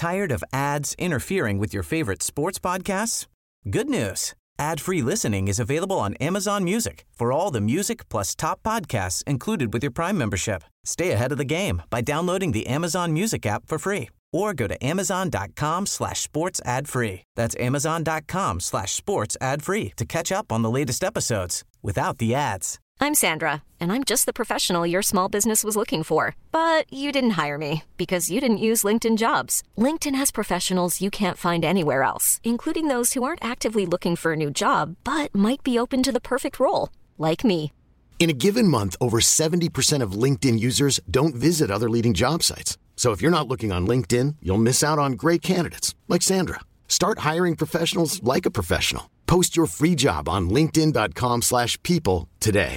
Tired of ads interfering with your favorite sports podcasts? Good news. Ad-free listening is available on Amazon Music for all the music plus top podcasts included with your Prime membership. Stay ahead of the game by downloading the Amazon Music app for free or go to amazon.com/sports ad free. That's amazon.com/sports ad free to catch up on the latest episodes without the ads. I'm Sandra, and I'm just the professional your small business was looking for. But you didn't hire me because you didn't use LinkedIn Jobs. LinkedIn has professionals you can't find anywhere else, including those who aren't actively looking for a new job, but might be open to the perfect role, like me. In a given month, over 70% of LinkedIn users don't visit other leading job sites. So if you're not looking on LinkedIn, you'll miss out on great candidates like Sandra. Start hiring professionals like a professional. Post your free job on linkedin.com/people today.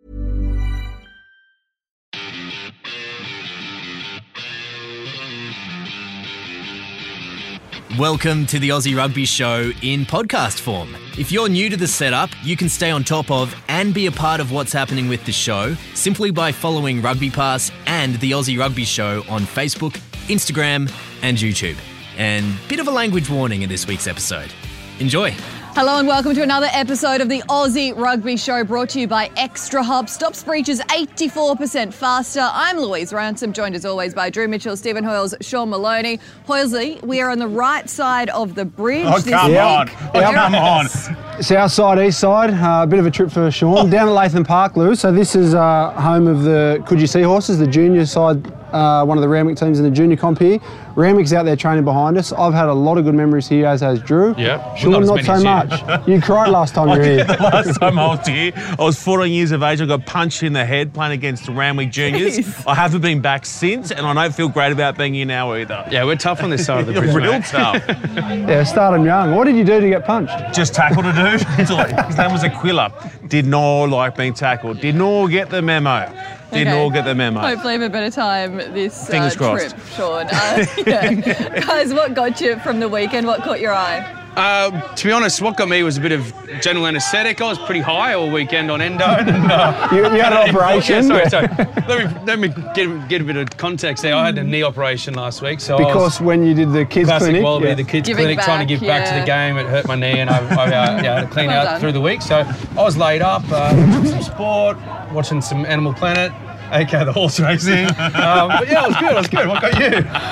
Welcome to the Aussie Rugby Show in podcast form. If you're new to the setup, you can stay on top of and be a part of what's happening with the show simply by following Rugby Pass and the Aussie Rugby Show on Facebook, Instagram and YouTube. And bit of a language warning in this week's episode. Enjoy. Hello and welcome to another episode of the Aussie Rugby Show, brought to you by Extra Hub. Stops breaches 84% faster. I'm Louise Ransom, joined as always by Drew Mitchell, Stephen Hoyles, Sean Maloney. Hoylesley, we are on the right side of the bridge. Oh, come on. Come on. South side, east side, a bit of a trip for Sean. Down at Latham Park, Lou. So this is home of the Coogee Seahorses, the junior side, one of the Randwick teams in the junior comp here. Randwick's out there training behind us. I've had a lot of good memories here, as has Drew. Yeah. Sean, not so much. You cried last time you were here. Last time I was here, I was 14 years of age. I got punched in the head playing against the Randwick Juniors. Jeez. I haven't been back since, and I don't feel great about being here now either. Yeah, we're tough on this side of the bridge, Real mate. tough. Yeah, started young. What did you do to get punched? Just tackled a dude. His name was Aquila. Did not like being tackled. Did not get the memo. Did not get the memo. Hopefully have a better time this Fingers trip, crossed. Sean. Guys, what got you from the weekend? What caught your eye? To be honest, what got me was a bit of general anaesthetic. I was pretty high all weekend on endo. You had an operation. Yeah, sorry. Let me get a bit of context there. I had a knee operation last week. So Because when you did the kids classic clinic. Wallaby, the kids Giving clinic, trying to back, give back to yeah. the game. It hurt my knee and I had to clean Well out done. through the week. So I was laid up, watching some sport, watching some Animal Planet, aka the horse racing. But yeah, it was good. What got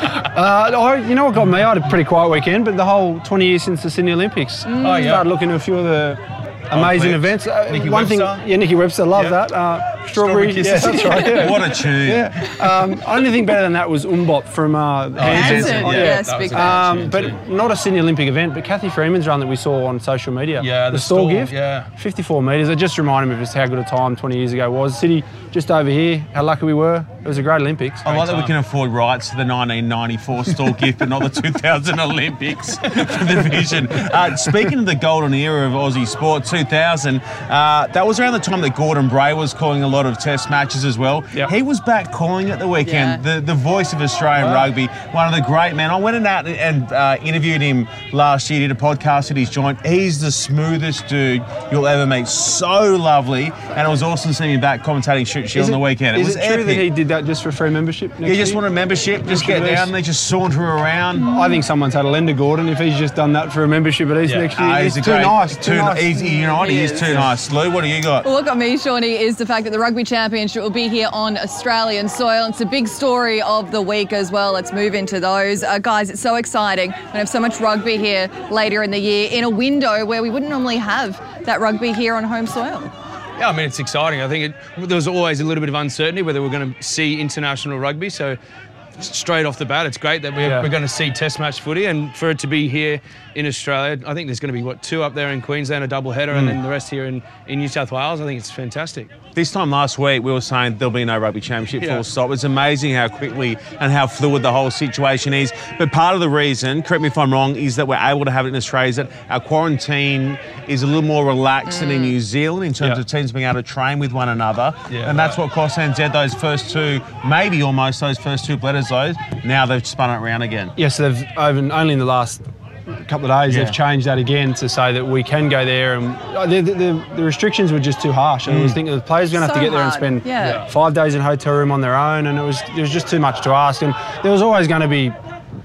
you? You know what got me? I had a pretty quiet weekend, but the whole 20 years since the Sydney Olympics. Oh, yeah. Started looking at a few of the amazing events. Nikki One thing, Webster. yeah, Nikki Webster, love Yeah. that. Strawberry Kisses. Yeah, that's right. Yeah. What a tune. Yeah. Only thing better than that was Umbop from Hanson. Hanson, yeah. yes, That big was a fan. tune But not a Sydney Olympic event, but Kathy Freeman's run that we saw on social media. Yeah, the stall stall, gift. yeah. 54 metres. It just reminded me of just how good a time 20 years ago was. City just over here, how lucky we were. It was a great Olympics. I like that we can afford rights to the 1994 stall gift, but not the 2000 Olympics for the vision. Speaking of the golden era of Aussie sport, 2000, that was around the time that Gordon Bray was calling a lot of test matches as well. Yep. He was back calling at the weekend, Yeah. the voice of Australian rugby, one of the great men. I went out and interviewed him last year, did a podcast at his joint. He's the smoothest dude you'll ever meet. So lovely, and it was awesome seeing him back commentating Shoot Shield on the weekend. Is was it true epic. that he did that just for free membership? You just want a membership, just get down there, just saunter around. I think someone's had a lender, Gordon, if he's just done that for a membership at East next year. He's He's a too great- nice. Too nice. He is too is. nice. Lou, what do you got? Well, what got me, Shawnee, is the fact that the Rugby Championship will be here on Australian soil. It's a big story of the week as well. Let's move into those. Guys, it's so exciting. We're going to have so much rugby here later in the year in a window where we wouldn't normally have that rugby here on home soil. Yeah, I mean, it's exciting. I think there was always a little bit of uncertainty whether we're going to see international rugby. So straight off the bat, it's great that we're going to see test match footy, and for it to be here in Australia, I think there's going to be, two up there in Queensland, a double header, and then the rest here in New South Wales. I think it's fantastic. This time last week, we were saying there'll be no rugby championship, full stop. It's amazing how quickly and how fluid the whole situation is. But part of the reason, correct me if I'm wrong, is that we're able to have it in Australia, is that our quarantine is a little more relaxed than in New Zealand in terms of teams being able to train with one another. Yeah, and that's what cost NZ those first two, maybe almost those first two letters, though. Now they've spun it around again. Yes, they've only in the last couple of days they've changed that again to say that we can go there, and the restrictions were just too harsh. And I was thinking the players were going to have to So get there and hard, spend 5 days in a hotel room on their own, and it was just too much to ask. And there was always going to be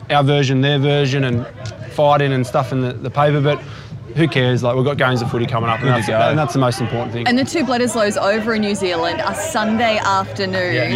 our version, their version, and fighting and stuff in the paper, but who cares? Like, we've got games of footy coming up, and that's the most important thing. And the two Bledisloes over in New Zealand are Sunday afternoons.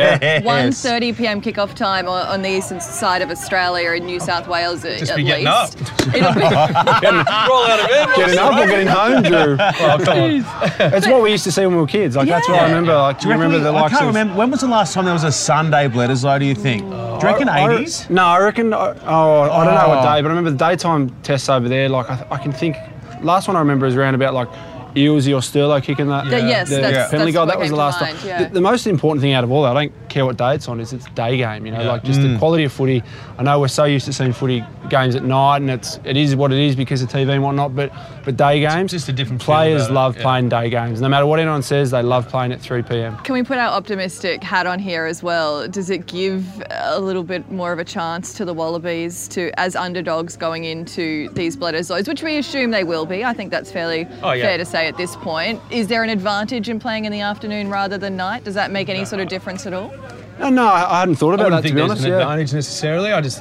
1:30 p.m. kickoff time on the eastern side of Australia in New South Wales at least. Getting up. It'll be Roll out of bed. Getting up or getting home, Drew? Oh, come on. It's what we used to see when we were kids. Like, that's what I remember. Like, do you remember the likes of... I can't remember. When was the last time there was a Sunday Bledisloe, do you think? Do you reckon 80s? No, I reckon... I don't know what day, but I remember the daytime tests over there. Like, I can think... Last one I remember is around about, like, Ealesy or Sterlo kicking that. Yes, that's penalty goal. That was the last time. time. The most important thing out of all that, I don't care what day it's on, is it's day game. You know, like just the quality of footy. I know we're so used to seeing footy games at night, and it is what it is because of TV and whatnot. But day games, it's just a different. Players love playing day games. No matter what anyone says, they love playing at 3 p.m. Can we put our optimistic hat on here as well? Does it give a little bit more of a chance to the Wallabies as underdogs going into these Bledisloes, which we assume they will be? I think that's fairly fair to say at this point. Is there an advantage in playing in the afternoon rather than night? Does that make any sort of difference at all? No, I hadn't thought about that, to be honest. I don't think there's an advantage necessarily. I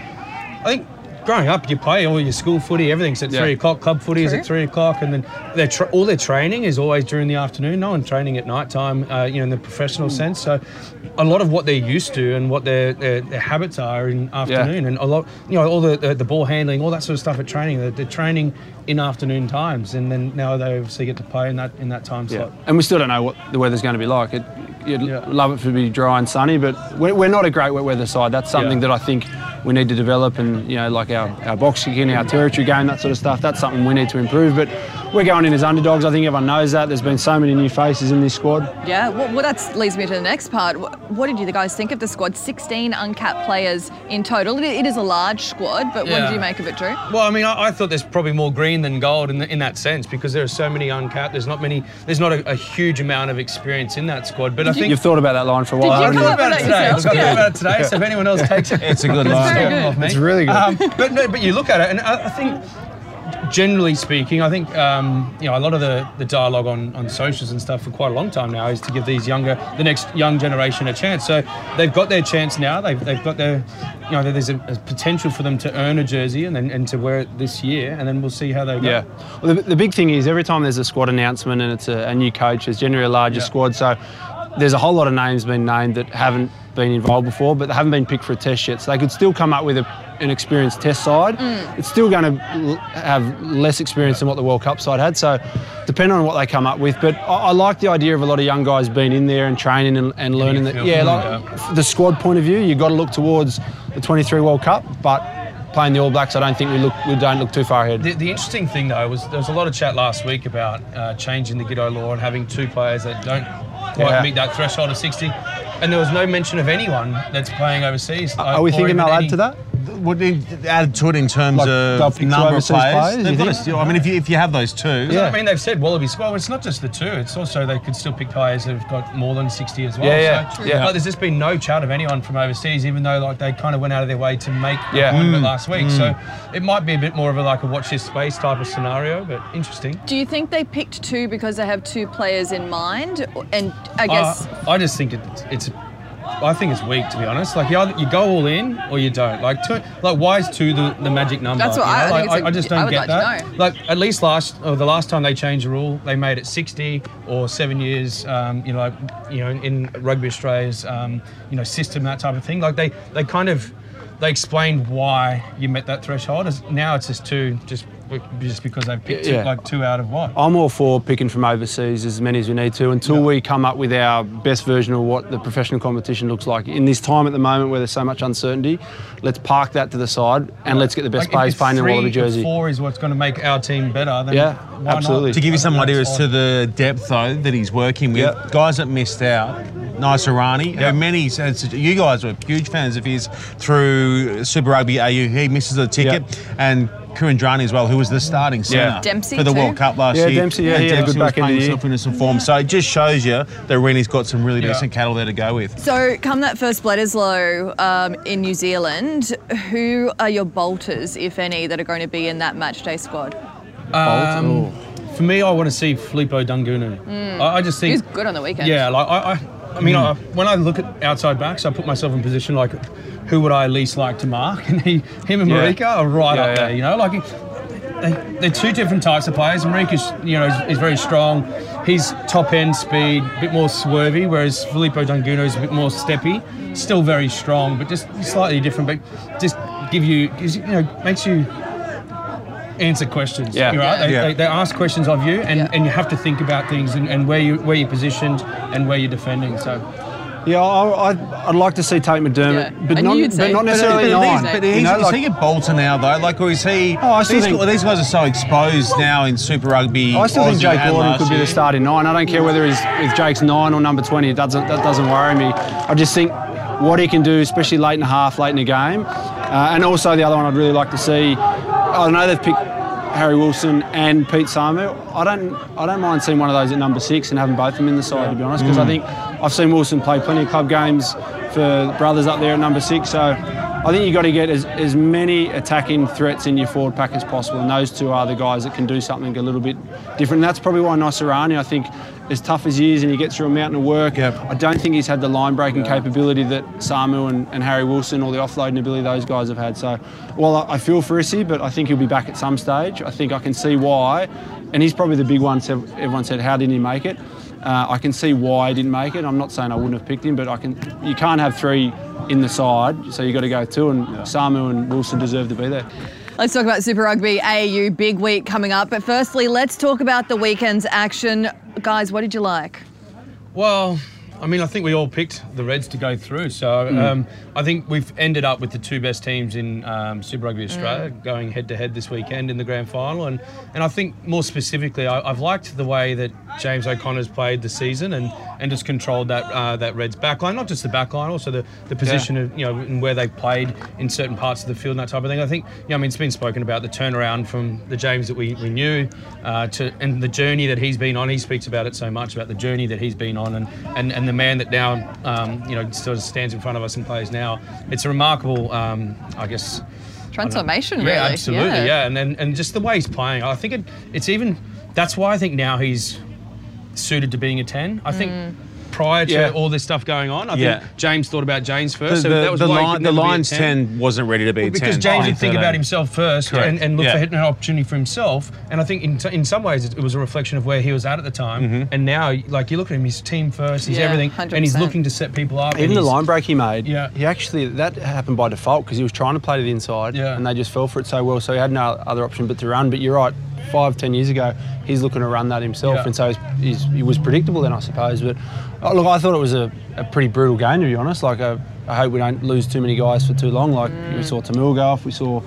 think growing up, you play all your school footy, everything's at 3 o'clock, club footy is at 3 o'clock, and then all their training is always during the afternoon. No one training at night time, in the professional sense. So a lot of what they're used to and what their habits are in afternoon, and a lot, all the ball handling, all that sort of stuff at training, they're training in afternoon times, and then now they obviously get to play in that time slot. And we still don't know what the weather's going to be like. You'd love it to be dry and sunny, but we're not a great wet weather side. That's something that I think we need to develop, and like our box kicking, our territory game, that sort of stuff. That's something we need to improve. But we're going in as underdogs. I think everyone knows that. There's been so many new faces in this squad. Yeah, well, that leads me to the next part. What did you guys think of the squad? 16 uncapped players in total. It is a large squad, but what did you make of it, Drew? Well, I mean, I thought there's probably more green than gold in that sense, because there are so many uncapped. There's not a huge amount of experience in that squad. But I think you've thought about that line for a while. Did you come up with that yourself? I've thought about it today. So if anyone else takes it, it's a good line. It's really good. But you look at it, and I think, generally speaking, I think a lot of the dialogue on socials and stuff for quite a long time now is to give the next young generation a chance. So they've got their chance now. They've got their, there's a potential for them to earn a jersey and to wear it this year, and then we'll see how they go. Yeah. Well, the big thing is every time there's a squad announcement and it's a new coach, there's generally a larger squad. So there's a whole lot of names being named that haven't been involved before, but they haven't been picked for a test yet. So they could still come up with an experienced test side. It's still going to have less experience than what the World Cup side had. So depending on what they come up with. But I like the idea of a lot of young guys being in there and training and learning that. The squad point of view, you've got to look towards the 23 World Cup, but playing the All Blacks, I don't think we don't look too far ahead. The interesting thing though was there was a lot of chat last week about changing the G'day law and having 2 players that don't quite meet that threshold of 60, and there was no mention of anyone that's playing overseas. Are we thinking they'll add to that? Would they add to it in terms of number of players? I mean, if you have those 2. I mean, they've said Wallabies. Well, it's not just the 2. It's also they could still pick players that have got more than 60 as well. Like, there's just been no chat of anyone from overseas, even though they kind of went out of their way to make the appointment last week. So it might be a bit more of a watch this space type of scenario, but interesting. Do you think they picked 2 because they have 2 players in mind? And I guess I just think I think it's weak, to be honest. Like, you go all in or you don't. Why is 2 the magic number? That's what I just don't get that. To know. Like, at least the last time they changed the rule, they made it 60 or 7 years. In Rugby Australia's system, that type of thing. Like, they explained why you met that threshold. Now it's just 2, just because they've picked 2 out of what? I'm all for picking from overseas as many as we need to until we come up with our best version of what the professional competition looks like. In this time at the moment where there's so much uncertainty, let's park that to the side and let's get the best players playing in the Wallaby jersey. 4 is what's going to make our team better. Then why absolutely. Not? To give you some idea as to the depth, though, that he's working with, guys that missed out, Naisarani, you guys were huge fans of his through Super Rugby AU. He misses the ticket, and Kurandrani as well, who was the starting centre Dempsey for the too. World Cup last year. Dempsey, he had a good back end of the year. Into some form. So it just shows you that Rene's got some really decent cattle there to go with. So come that first Bledisloe in New Zealand, who are your bolters, if any, that are going to be in that matchday squad? For me, I want to see Filippo Dungunu. I just think he was good on the weekend. Yeah, I mean, when I look at outside backs, I put myself in position like, who would I least like to mark? And him and Marika are right up there. You know, like they're two different types of players. Marika's, you know, is very strong. He's top end speed, a bit more swervy, whereas Filippo Dunguno is a bit more steppy. Still very strong, but just slightly different. But just makes you answer questions. Yeah. Right? They ask questions of you, and you have to think about things and where you're positioned and where you're defending. So. Yeah, I'd like to see Tate McDermott, but not necessarily nine. But is he at Bolton now, though? Like, or is he... Oh, I still think these guys are so exposed now in Super Rugby. I still think Jake Gordon could be the starting 9. I don't care whether if Jake's 9 or number 20. That doesn't worry me. I just think what he can do, especially late in the half, late in the game, and also the other one I'd really like to see. I know they've picked Harry Wilson and Pete Samu. I don't mind seeing one of those at number 6 and having both of them in the side, to be honest, because I think I've seen Wilson play plenty of club games for brothers up there at number 6. So I think you've got to get as many attacking threats in your forward pack as possible, and those two are the guys that can do something a little bit different. And that's probably why Nosirani, I think, as tough as he is and he gets through a mountain of work, I don't think he's had the line-breaking capability that Samu and Harry Wilson, or the offloading ability those guys have had. So, well, I feel for Issy, but I think he'll be back at some stage. I think I can see why, and he's probably the big one. Everyone said, how didn't he make it? I can see why he didn't make it. I'm not saying I wouldn't have picked him, but you can't have 3 in the side, so you've got to go 2, and Samu and Wilson deserve to be there. Let's talk about Super Rugby AU, big week coming up. But firstly, let's talk about the weekend's action. Guys, what did you like? Well, I mean, I think we all picked the Reds to go through. So I think we've ended up with the 2 best teams in Super Rugby Australia going head-to-head this weekend in the grand final. And I think more specifically, I've liked the way that James O'Connor's played the season and just controlled that Reds backline, not just the backline, also the position of, you know, and where they've played in certain parts of the field and that type of thing. I think, you know, I mean, it's been spoken about the turnaround from the James that we knew and the journey that he's been on. He speaks about it so much, about the journey that he's been on and the man that now, sort of stands in front of us and plays now. It's a remarkable, I guess... transformation, really. Yeah, absolutely, yeah. And just the way he's playing, I think it's even... That's why I think now he's suited to being a 10. I think prior to all this stuff going on, I think James thought about James first. The Lions 10 wasn't ready to be 10. Because James did think about himself first and look for an opportunity for himself. And I think in some ways it was a reflection of where he was at the time. And now, like, you look at him, he's team first, he's everything, 100%. And he's looking to set people up. Even the line break he made, he actually, that happened by default because he was trying to play to the inside and they just fell for it so well. So he had no other option but to run. But you're right, 5-10 years ago, he's looking to run that himself, and so he was predictable then, I suppose. But look, I thought it was a pretty brutal game, to be honest. Like, I hope we don't lose too many guys for too long. Like we saw Tamil go off, we saw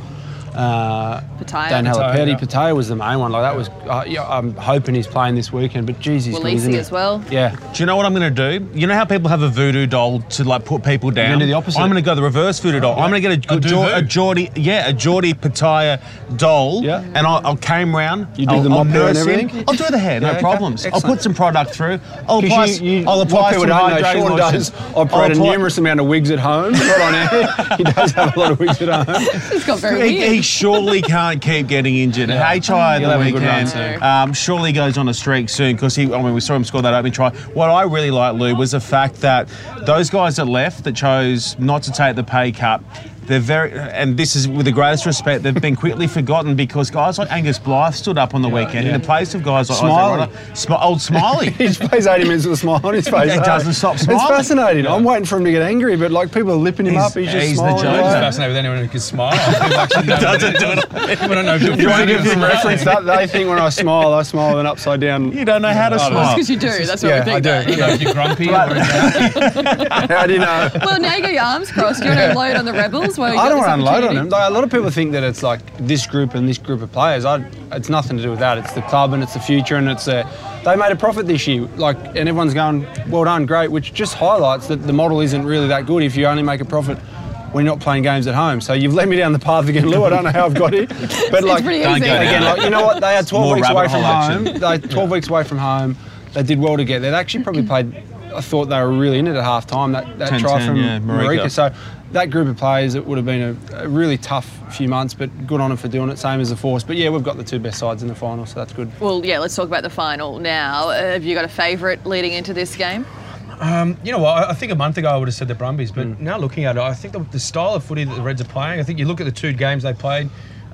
Dan Halapetti. Pataya was the main one. Like that was. I'm hoping he's playing this weekend, but geez, he's good, isn't he? as well. Yeah. Do you know what I'm going to do? You know how people have a voodoo doll to like put people down? You're gonna do the opposite. I'm going to go the reverse voodoo doll. I'm going to get a Geordie Pataya doll, and I'll carry him round. You do the mop hair and everything? I'll do the hair, no problems. Excellent. I'll put some product through. I'll apply some hydrating Sean lotion. does operate a numerous amount of wigs at home. Not on air. He does have a lot of wigs at home. He's got very weird. He surely can't keep getting injured. HI the weekend surely goes on a streak soon because we saw him score that opening try. What I really liked, Lou, was the fact that those guys that left that chose not to take the pay cut, they're very, and this is with the greatest respect, they've been quickly forgotten because guys like Angus Blythe stood up on the weekend in the place of guys like old Smiley. He just plays 80 minutes with a smile on his face. He doesn't stop smiling. It's fascinating. I'm waiting for him to get angry, but like people are lipping him up. He's just smiling. The joke. He's fascinated with anyone who can smile. He doesn't do it. I don't know if you want to give them reference that they think when I smile with an upside down. You don't know how to smile. That's because you do. That's what we think. I do. You know if you're grumpy or How do you know? Well, now you got your arms crossed. You want to unload on the Rebels? I don't want to unload on them. Like, a lot of people think that it's like this group and this group of players. It's nothing to do with that. It's the club and it's the future and it's they made a profit this year. Like, and everyone's going, well done, great, which just highlights that the model isn't really that good if you only make a profit when you're not playing games at home. So you've led me down the path again, Lou. I don't know how I've got here. But like, again, like, you know what? They had 12 weeks away from home. They had 12 weeks away from home. They did well to get there. They actually probably played. I thought they were really in it at half time. That try from Marika. So that group of players, it would have been a really tough few months, but good on them for doing it. Same as the Force. But yeah, we've got the 2 best sides in the final, so that's good. Well, yeah, let's talk about the final now. Have you got a favourite leading into this game? You know what? I think a month ago I would have said the Brumbies, but now looking at it, I think the style of footy that the Reds are playing, I think you look at the 2 games they played,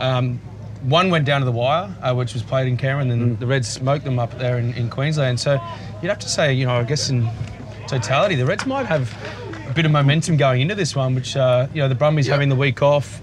one went down to the wire, which was played in Canberra, and then the Reds smoked them up there in Queensland. So you'd have to say, you know, I guess in totality, the Reds might have a bit of momentum going into this one, which, the Brumbies having the week off,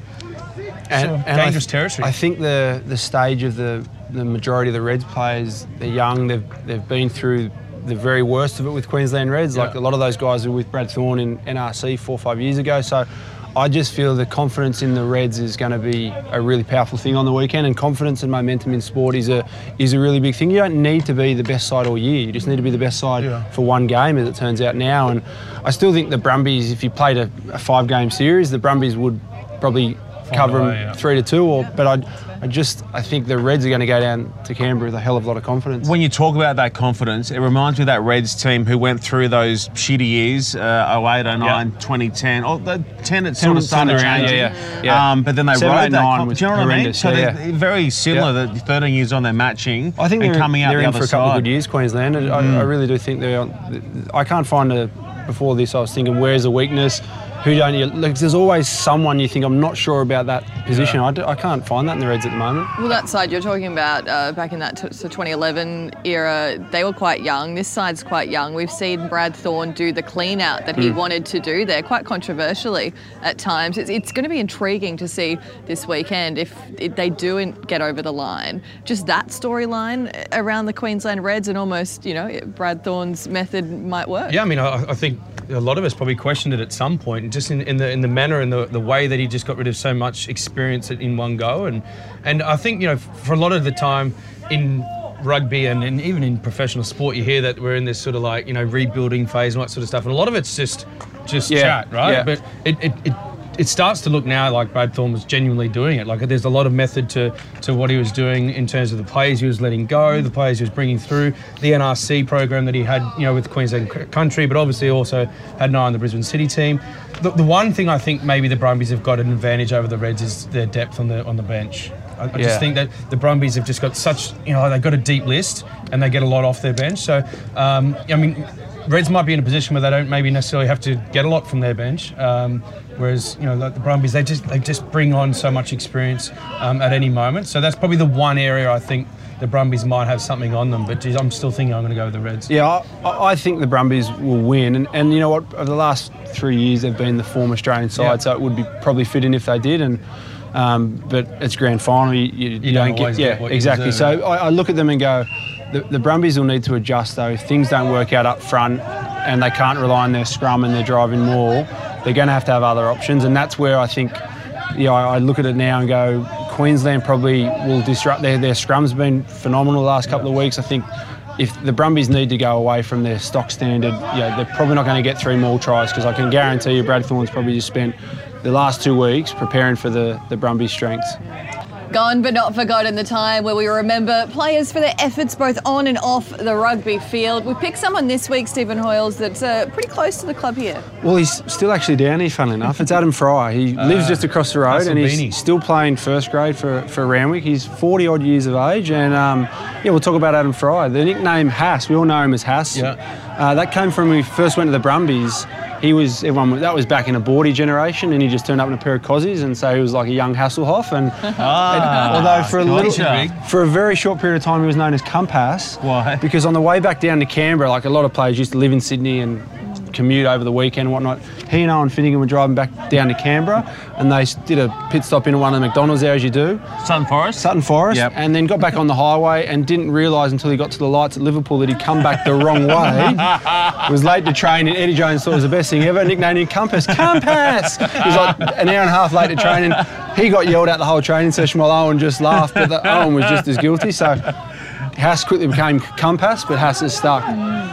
and dangerous territory. I think the stage of the majority of the Reds players, they're young, they've been through the very worst of it with Queensland Reds. Like a lot of those guys were with Brad Thorne in NRC 4 or 5 years ago. So I just feel the confidence in the Reds is going to be a really powerful thing on the weekend, and confidence and momentum in sport is a really big thing. You don't need to be the best side all year. You just need to be the best side for one game, as it turns out now. And I still think the Brumbies, if you played a 5-game series, the Brumbies would probably cover them 3-2. But I think the Reds are going to go down to Canberra with a hell of a lot of confidence. When you talk about that confidence, it reminds me of that Reds team who went through those shitty years, 08, 09, 2010. Oh, the 10 it sort of started changing. But then they rode that. Do you know what I mean? So they're very similar. The 13 years on, they're matching. I think they're coming out the other for a couple of good years, Queensland. And I really do think they're. I can't find before this, I was thinking, where's the weakness? Who don't you? Like, there's always someone you think, I'm not sure about that position. I can't find that in the Reds at the moment. Well, that side you're talking about back in that 2011 era, they were quite young. This side's quite young. We've seen Brad Thorne do the clean out that he wanted to do there, quite controversially at times. It's going to be intriguing to see this weekend if they do get over the line. Just that storyline around the Queensland Reds, and almost, Brad Thorne's method might work. Yeah, I mean, I think a lot of us probably questioned it at some point, just in the manner and the way that he just got rid of so much experience in one go. And I think, for a lot of the time in rugby and even in professional sport, you hear that we're in this sort of like, rebuilding phase and all that sort of stuff. And a lot of it's just chat, right? Yeah. But it starts to look now like Brad Thorne was genuinely doing it. Like, there's a lot of method to what he was doing in terms of the players he was letting go, the players he was bringing through, the NRC program that he had, with Queensland Country, but obviously also had an eye on the Brisbane City team. The one thing I think maybe the Brumbies have got an advantage over the Reds is their depth on the bench. I just think that the Brumbies have just got such, they've got a deep list and they get a lot off their bench. So, Reds might be in a position where they don't maybe necessarily have to get a lot from their bench. Whereas, like the Brumbies, they just bring on so much experience at any moment. So that's probably the one area I think the Brumbies might have something on them. But geez, I'm still thinking I'm going to go with the Reds. Yeah, I think the Brumbies will win. And you know what? Over the last 3 years, they've been the former Australian side, so it would be probably fit in if they did. And but it's grand final. You don't get what exactly. You deserve. So I look at them and go, the Brumbies will need to adjust though. If things don't work out up front and they can't rely on their scrum and their driving maul, they're going to have other options. And that's where I think, I look at it now and go, Queensland probably will disrupt. Their scrum's been phenomenal the last couple of weeks. I think if the Brumbies need to go away from their stock standard, they're probably not going to get 3 more tries, because I can guarantee you Brad Thorne's probably just spent the last 2 weeks preparing for the Brumbies' strengths. Gone but not forgotten, the time where we remember players for their efforts both on and off the rugby field. We picked someone this week, Stephen Hoyles, that's pretty close to the club here. Well, he's still actually down here, funnily enough. It's Adam Fry. He lives just across the road, and he's still playing first grade for Randwick. He's 40-odd years of age, and we'll talk about Adam Fry. The nickname Hass, we all know him as Hass. Yeah. That came from when we first went to the Brumbies. That was back in a Bordy generation, and he just turned up in a pair of Cozies, and so he was like a young Hasselhoff. And although for a very short period of time he was known as Compass. Why? Because on the way back down to Canberra, like a lot of players used to live in Sydney and commute over the weekend and whatnot, he and Owen Finnegan were driving back down to Canberra, and they did a pit stop in one of the McDonald's there, as you do. Sutton Forest, yep. And then got back on the highway and didn't realise until he got to the lights at Liverpool that he'd come back the wrong way. Was late to train, and Eddie Jones thought it was the best thing ever, nicknamed him Compass. Compass! He was like an hour and a half late to training. He got yelled at the whole training session while Owen just laughed, but Owen was just as guilty. So Hass quickly became Compass, but Hass is stuck.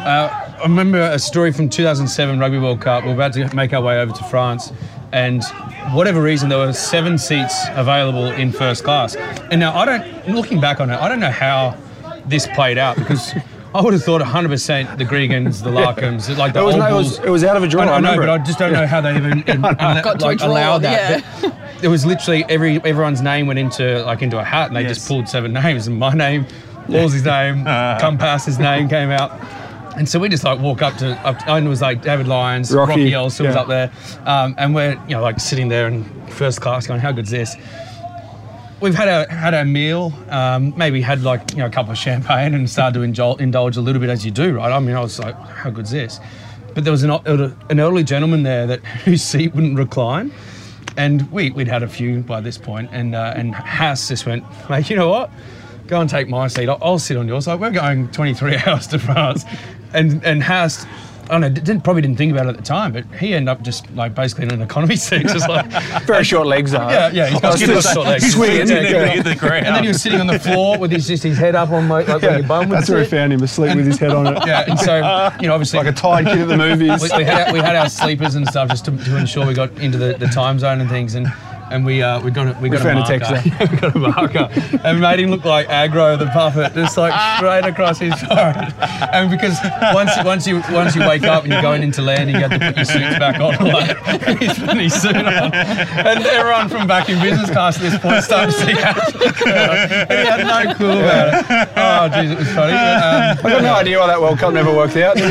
I remember a story from 2007 Rugby World Cup. We're about to make our way over to France, and whatever reason, there were 7 seats available in first class. And now looking back on it, I don't know how this played out, because I would have thought 100% the Gregans, the Larkhams, like the old Bulls. It was out of a draw. I know, but I just don't know how they even allowed that. Yeah. It was literally everyone's name went into a hat, and they just pulled 7 names, and my name, Wolsey's name, Compass's name came out. And so we just like walk up and it was like David Lyons, Rocky Elson was up there, and we're like sitting there in first class going, how good's this? We've had our meal, maybe had like a couple of champagne and started to indulge a little bit as you do, right? I mean, I was like, how good's this? But there was an elderly gentleman there whose seat wouldn't recline, and we'd had a few by this point, and Haas just went, mate, you know what? Go and take my seat. I'll sit on yours. Like, we're going 23 hours to France. And Haas, I don't know, probably didn't think about it at the time, but he ended up just like basically in an economy seat, just like very short legs, though. Yeah, he's got short legs. Swinging, and then he was sitting on the floor with his head up on like where your bum would That's where we found him asleep with his head on it. Yeah, and so obviously like a tired kid at the movies. we had our sleepers and stuff just to ensure we got into the time zone and things and we got a marker. We got a marker and made him look like Aggro the puppet, just like straight across his forehead. And because once you wake up and you're going into land, you have to put your suits back on. Like, he's putting his suit on, and everyone from back in business class at this point started to see and he had no clue about it. Oh, geez, it was funny. I got no idea why that World Cup never worked out.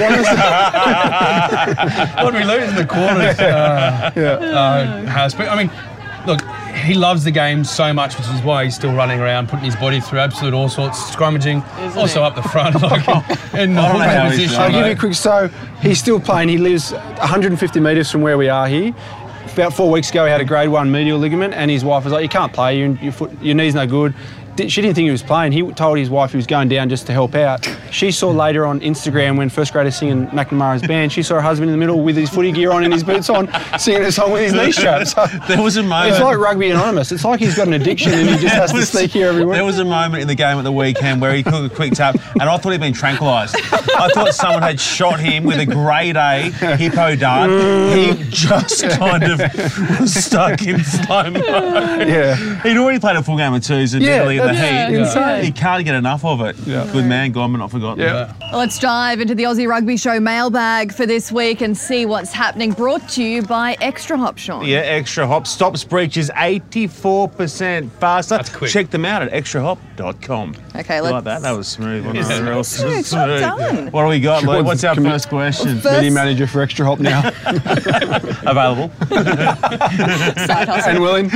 What did we lose in the quarters? But I mean, look, he loves the game so much, which is why he's still running around, putting his body through absolute all sorts, scrummaging, also up the front, like in the whole position. I'll give you a quick. So he's still playing. He lives 150 metres from where we are here. About 4 weeks ago, he had a grade 1 medial ligament, and his wife was like, "You can't play. Your knee's no good." She didn't think he was playing. He told his wife he was going down just to help out. She saw later on Instagram when first graders singing McNamara's band, she saw her husband in the middle with his footy gear on and his boots on, singing a song with his knee strapped. So there was a moment. It's like Rugby Anonymous. It's like he's got an addiction and he just has to sneak here every week. There was a moment in the game at the weekend where he took a quick tap, and I thought he'd been tranquilised. I thought someone had shot him with a grade A hippo dart. He just kind of was stuck in slow-mo. Yeah. He'd already played a full game of twos in Italy in the heat. Insane. He can't get enough of it. Yeah. Good man, gone but not forgotten. Yeah. Let's dive into the Aussie Rugby Show mailbag for this week and see what's happening. Brought to you by Extra Hop, Sean. Yeah, Extra Hop stops breaches 84% faster. That's quick. Check them out at extrahop.com. Okay, You let's... like that? That was smooth. It's well done. What do we got, Lee? What's our first question? Media manager for Extra Hop now. Available. Side hustle. And willing.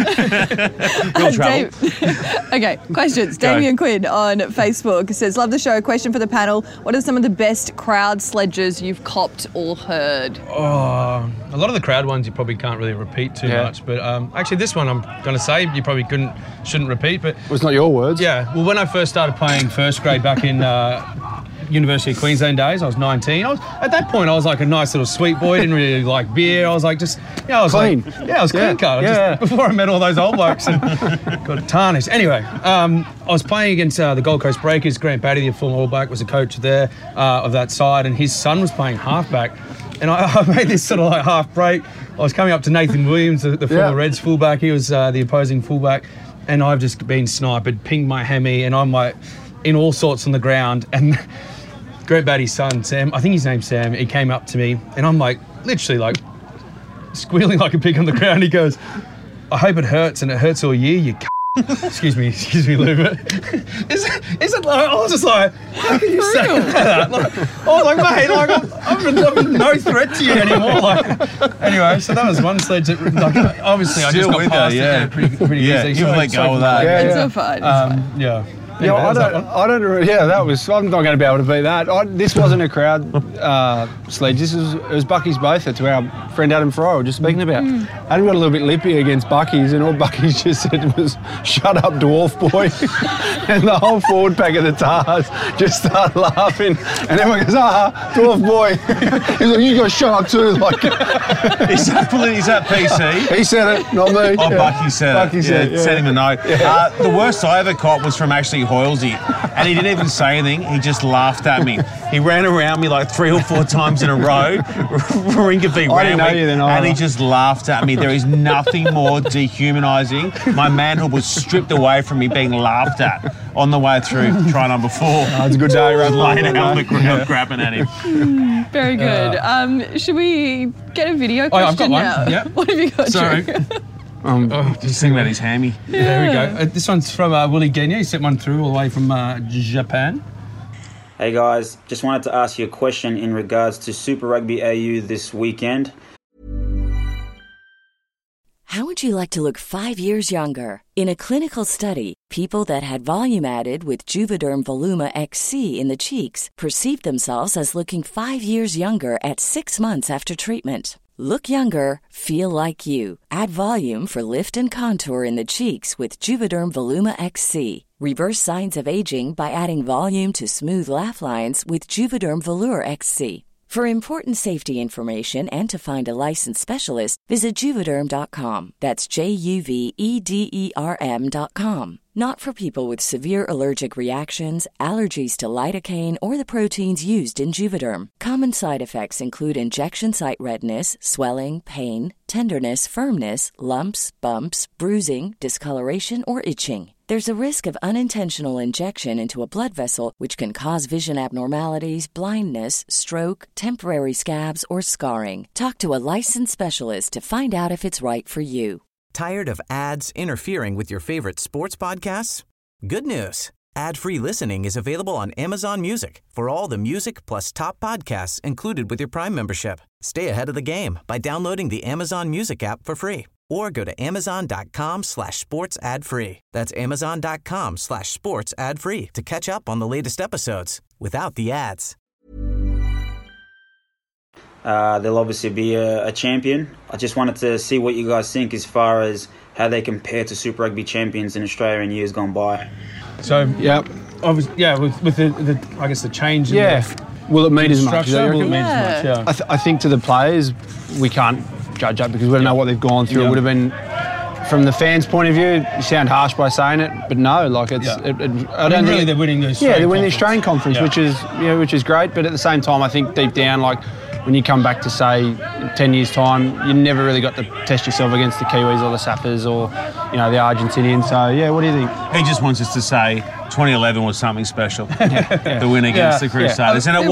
Will travel. Okay, questions. Damien Quinn on Facebook says, love the show. Question for the panel. What are some of the best crowd sledges you've copped or heard? Oh, a lot of the crowd ones you probably can't really repeat too much. But actually this one I'm going to say you probably shouldn't repeat. But Well, it's not your words. yeah, well, when I first started playing first grade back in University of Queensland days, I was 19. At that point, I was like a nice little sweet boy. Didn't really like beer. I was like just, I was clean. I was clean cut. Just before I met all those old blokes and got tarnished. Anyway, I was playing against the Gold Coast Breakers. Grant Batty, the former All Black, was a coach there of that side, and his son was playing halfback. And I made this sort of like half break. I was coming up to Nathan Williams, the former Reds fullback. He was the opposing fullback, and I've just been sniped, pinged my hammy, and I'm like in all sorts on the ground. And Grant Batty's son, Sam, I think his name's Sam, he came up to me, and I'm like literally like squealing like a pig on the ground. He goes, I hope it hurts, and it hurts all year, you Excuse me, Lou. Is it like, I was just like, how can you say that? Like, I was like, mate, like, I'm no threat to you anymore. Like, anyway, so that was one sledge that, like, obviously, I just got past it pretty easy. You let go of that. It's so fun. Yeah. Yeah, I don't. Yeah, that was. I'm not going to be able to beat that. This wasn't a crowd sledge. It was Bucky's Botha to our friend Adam Fry we were just speaking about. Adam got a little bit lippy against Bucky's, and all Bucky's just said was, "Shut up, dwarf boy," and the whole forward pack of the Tars just started laughing, and everyone goes, dwarf boy. He's like, "You guys shut up too." Like, is that PC? He said it, not me. Oh, Bucky said Bucky it. said it, Send him a note. Yeah. The worst I ever caught was from actually Hoylesy, and he didn't even say anything. He just laughed at me. He ran around me like 3 or 4 times in a row. Ringaby ran me, and he just laughed at me. There is nothing more dehumanising. My manhood was stripped away from me being laughed at on the way through try number 4. It's a good day, right? Laying out on the ground, grabbing at him. Very good. Should we get a video question I've got one. now? Yeah. What have you got, Sorry. Drew? Just think about his hammy. There we go. This one's from Willie Genia. He sent one through all the way from Japan. Hey guys, just wanted to ask you a question in regards to Super Rugby AU this weekend. How would you like to look 5 years younger? In a clinical study, people that had volume added with Juvederm Voluma XC in the cheeks perceived themselves as looking 5 years younger at 6 months after treatment. Look younger, feel like you. Add volume for lift and contour in the cheeks with Juvederm Voluma XC. Reverse signs of aging by adding volume to smooth laugh lines with Juvederm Volure XC. For important safety information and to find a licensed specialist, visit Juvederm.com. That's JUVEDERM.com. Not for people with severe allergic reactions, allergies to lidocaine, or the proteins used in Juvederm. Common side effects include injection site redness, swelling, pain, tenderness, firmness, lumps, bumps, bruising, discoloration, or itching. There's a risk of unintentional injection into a blood vessel, which can cause vision abnormalities, blindness, stroke, temporary scabs, or scarring. Talk to a licensed specialist to find out if it's right for you. Tired of ads interfering with your favorite sports podcasts? Good news. Ad-free listening is available on Amazon Music for all the music plus top podcasts included with your Prime membership. Stay ahead of the game by downloading the Amazon Music app for free or go to amazon.com/sports ad free. That's amazon.com/sports ad free to catch up on the latest episodes without the ads. There'll obviously be a champion. I just wanted to see what you guys think as far as how they compare to Super Rugby champions in Australia in years gone by. So, with the I guess the change in will it mean as much? Will it mean as much? I think to the players, we can't judge that because we don't know what they've gone through. It would have been, from the fans' point of view, you sound harsh by saying it, but no, like it's. I don't think they're winning the they're winning the Australian Conference, which is great. But at the same time, I think deep down, like when you come back to say 10 years' time, you never really got to test yourself against the Kiwis or the Sappers or the Argentinians. So what do you think? He just wants us to say 2011 was something special. The win against the Crusaders, and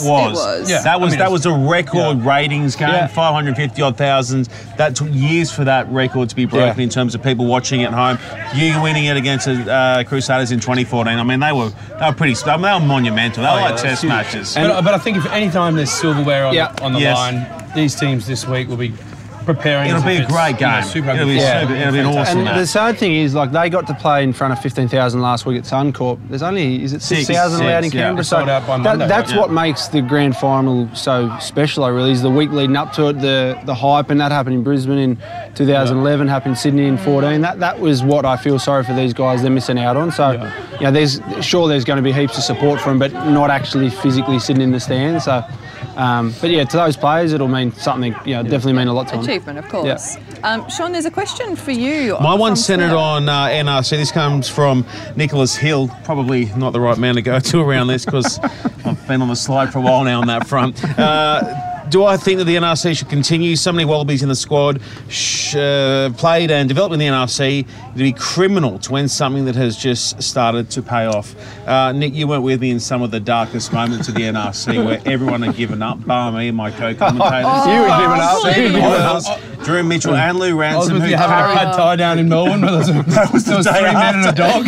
that was a record ratings game, 550 odd thousands. That took years for that record to be broken in terms of people watching at home. You winning it against the Crusaders in 2014. I mean, they were pretty. They were monumental. They were like test matches. But I think if any time there's silverware on the line, these teams this week will be preparing. It'll be a great game. It'll be an awesome match. And the sad thing is, like, they got to play in front of 15,000 last week at Suncorp. There's only 6,000 allowed in Canberra. So that's what makes the grand final so special. I really is the week leading up to it, the hype, and that happened in Brisbane in 2011, happened in Sydney in 2014. That was what I feel sorry for these guys. They're missing out on. So there's going to be heaps of support for them, but not actually physically sitting in the stands. So. But to those players, it'll mean something. Definitely mean a lot to them. Achievement, of course. Sean, there's a question for you. My one's centred on NRC. This comes from Nicholas Hill. Probably not the right man to go to around this because I've been on the slide for a while now on that front. Do I think that the NRC should continue? So many Wallabies in the squad played and developed in the NRC. It'd be criminal to end something that has just started to pay off. Nick, you weren't with me in some of the darkest moments of the NRC where everyone had given up, bar me and my co-commentators. You were giving up. Drew Mitchell and Lou Ransom. I was with you having a pad thie down in Melbourne. That was 3 men and a dog.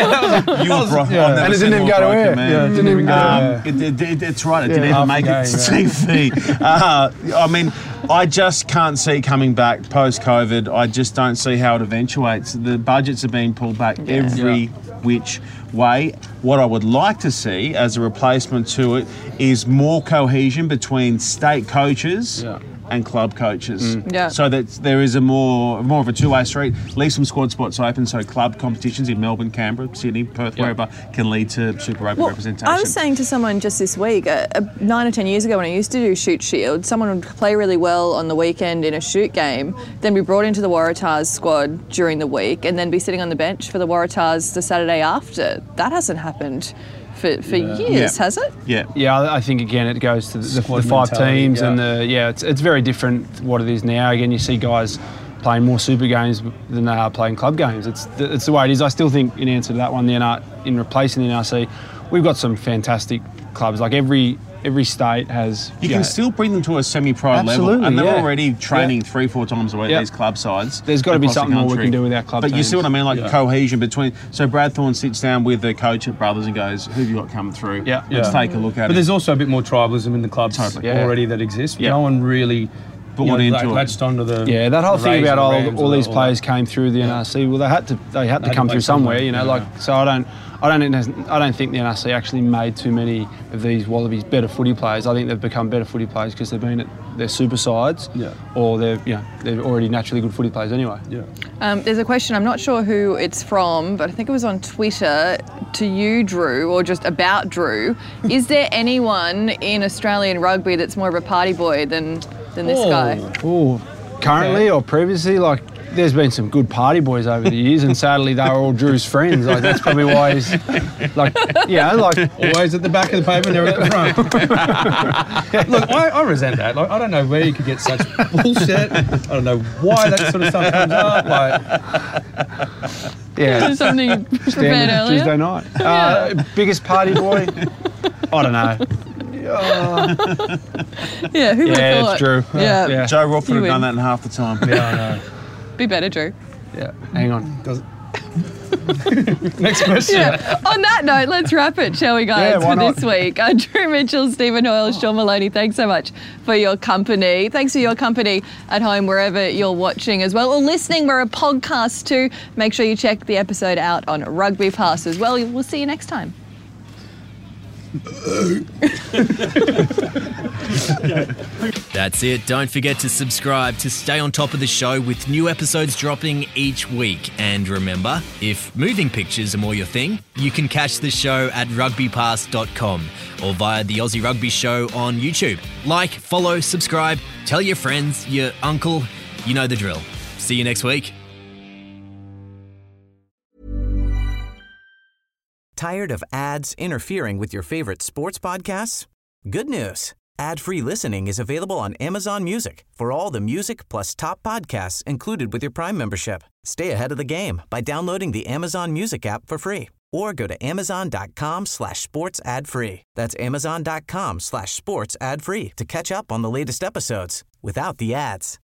And it didn't even go to air. It didn't even go to air. It's right. It didn't even make it to TV. I mean, I just can't see coming back post-COVID. I just don't see how it eventuates. The budgets are being pulled back every which way. What I would like to see as a replacement to it is more cohesion between state coaches and club coaches. So that there is a more of a two-way street. Leave some squad spots open so club competitions in Melbourne, Canberra, Sydney, Perth, wherever can lead to Super Rugby representation. I was saying to someone just this week, 9 or 10 years ago when I used to do Shoot Shield, someone would play really well on the weekend in a shoot game, then be brought into the Waratahs squad during the week and then be sitting on the bench for the Waratahs the Saturday after. That hasn't happened for years, has it? Yeah, I think again it goes to the 5 teams and it's very different what it is now. Again, you see guys playing more super games than they are playing club games. It's the way it is. I still think in answer to that one, in replacing the NRC, we've got some fantastic clubs. Like every every state has... You can still bring them to a semi-pro level, and they're already training 3-4 times a week at these club sides. There's got to be something more we can do with our club But teams. you see what I mean, like cohesion between... So Brad Thorne sits down with the coach at Brothers and goes, who have you got coming through? Let's take a look at it. But there's also a bit more tribalism in the clubs already that exists. No one really... latched onto the that whole thing about all these players came through the NRC. Well, they had to come through somewhere, you know. So I don't think the NRC actually made too many of these Wallabies better footy players. I think they've become better footy players because they've been at their super sides, or they're already naturally good footy players anyway. There's a question, I'm not sure who it's from, but I think it was on Twitter to you, Drew, or just about Drew. Is there anyone in Australian rugby that's more of a party boy than this guy? Currently or previously, like, there's been some good party boys over the years, and sadly they were all Drew's friends. Like, that's probably why he's like always at the back of the paper, never at the front. Look, I resent that. Like, I don't know where you could get such bullshit. I don't know why that sort of stuff comes up. Like, something you prepared earlier. Tuesday night. Biggest party boy? I don't know. Who would have thought? It's Drew. Yeah. Joe Roth would have done that in half the time. I know. Be better, Drew. Yeah, hang on. Next question. On that note, let's wrap it, shall we, guys, for this week. Drew Mitchell, Stephen Hoyle, Sean Maloney, thanks so much for your company. Thanks for your company at home, wherever you're watching as well, or listening. We're a podcast too. Make sure you check the episode out on Rugby Pass as well. We'll see you next time. That's it. Don't forget to subscribe to stay on top of the show with new episodes dropping each week. And remember, if moving pictures are more your thing, you can catch the show at rugbypass.com or via the Aussie Rugby Show on YouTube. Like, follow, subscribe, tell your friends, your uncle, you know the drill. See you next week. Tired of ads interfering with your favorite sports podcasts? Good news. Ad-free listening is available on Amazon Music for all the music plus top podcasts included with your Prime membership. Stay ahead of the game by downloading the Amazon Music app for free or go to amazon.com/sports ad free. That's amazon.com/sports ad free to catch up on the latest episodes without the ads.